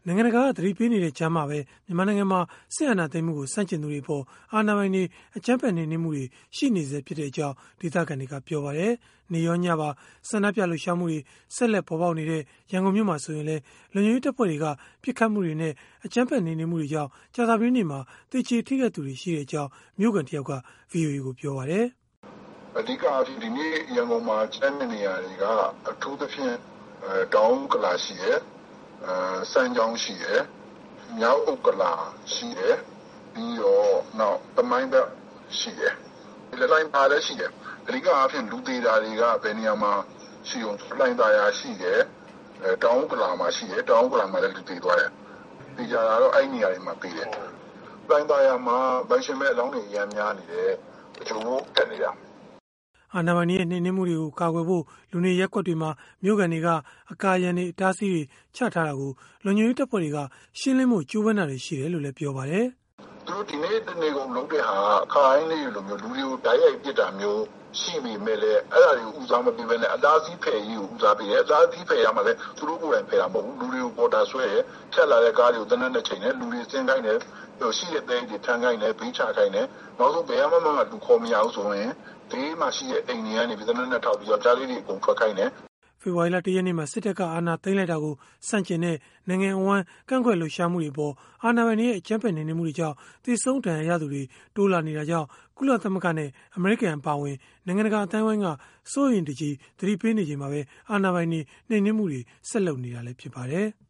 နိုင်ငံတကာကသတိပေးနေတဲ့ကြားမှာပဲမြန်မာနိုင်ငံမှာစစ်အာဏာသိမ်းမှုကိုစန့်ကျင်သူတွေပေါ်အာဏာပိုင်တွေအကြမ်းဖက်နှိမ်နင်းမှုတွေရှိနေစေဖြစ်တဲ့အကြောင်းဒေသခံတွေကပြောပါတယ်။နေရောညပါဆန္ဒပြလှုပ်ရှားမှုတွေဆက်လက်ပေါ်ပေါက်နေတဲ့ရန်ကုန်မြို့မှာဆိုရင်လည်းလုံခြုံရေးတပ်ဖွဲ့တွေကပြစ်ခတ်မှုတွေနဲ့အကြမ်းဖက်နှိမ်နင်းမှုတွေကြောင့်ကြာသပတေးနေ့မှာတေချေထိခိုက်သူတွေရှိတဲ့အကြောင်းမြို့ကန်တယောက်က VOA ကိုပြောပါတယ်။အဓိကအားဖြင့်ဒီနေ့ရန်ကုန်မှာကျန်းတဲ့နေရာတွေကအထူးသဖြင့်တောင်ကလာရှိရဲ့စမ်းကြောင်းရှိတယ်မြောက်ဥက္ကလာရှိတယ်ပြီးတော့နောက်တမိုင်းဘက်ရှိတယ်ဒီလိုင်းပါလည်းရှိတယ်အဓိကအားဖြင့်လူသေးတာတွေကဘယ်နေရာမှာရှိအောင်လိုင်းသားရရှိတယ်တောင်ဥက္ကလာမှာရှိတယ်တောင်ဥက္ကလာမှာလည်းလူသေးသွားတယ်ဒီကြတာတော့အဲ့နေရာတွေမှာပြီးတယ်လိုင်းသားရမှာဗိုက်ရှင်မဲ့အလောင်းတွေရမ်းများနေတယ်အကျိုးတက်နေတာအာဏာပိုင်ရဲ့နှိမ်နင်းမှုတွေကိုကာကွယ်ဖို့လူနေရပ်ကွက်တွေမှာမြို့ကန်တွေကအကာအရံတွေအတားအဆီးတွေချထားတာကိုလုံခြုံရေးတပ်ဖွဲ့တွေကရှင်းလင်းမှုကြိုးပမ်းတာတွေရှိတယ်လို့လည်းပြောပါတယ်။သူတို့ဒီနေ့တနေ့ကုန်လုပ်တဲ့ဟာအခါတိုင်းလေးလိုမျိုးလူတွေကိုဓာတ်ရိုက်ပစ်တာမျိုးရှိပြီမဲ့လေအဲ့ဒါတွေကိုဦးစားမပေးဘဲနဲ့အတားအဆီးဖယ်ကြီးကိုဦးစားပေးတယ်အတားအဆီးဖယ်ရမှာလဲသူတို့ကိုယ်တိုင်ဖယ်တာမဟုတ်ဘူးလူတွေကိုပေါ်တာဆွဲရဖြတ်လာတဲ့ကားတွေကိုတနက်နဲ့ချိန်တယ်လူတွေစင်းခိုင်းတယ်ရှိတဲ့တဲ့တွေထမ်းခိုင်းတယ်ဘေးချခိုင်းတယ်နောက်ဆုံးဘယ်မှမလူခေါ်မရဘူးဆိုရင်ဒီမှာရှိတဲ့အိမ်တွေကနေပြည်တော်နဲ့ထောက်ပြီးတော့ကြားလေးတွေအကုန်ထွက်ခိုင်းတယ်ဖေဖော်ဝါရီလ1ရက်နေ့မှာစစ်တပ်ကအာဏာသိမ်းလိုက်တာကိုစန့်ကျင်တဲ့နိုင်ငံအဝန်းကန့်ကွက်လှုပ်ရှားမှုတွေပေါ်အာဏာပိုင်တွေရဲ့အကြမ်းဖက်နှိမ်နင်းမှုတွေကြောင့်သေဆုံးဒဏ်ရာရသူတွေတိုးလာနေတာကြောင့်ကုလသမဂ္ဂနဲ့အမေရိကန်အပါအဝင်နိုင်ငံတကာအသင်းအဝိုင်းကစိုးရိမ်တကြီးသတိပေးနေချိန်မှာပဲအာဏာပိုင်တွေနှိမ်နင်းမှုတွေဆက်လုပ်နေတာလည်းဖြစ်ပါတယ်။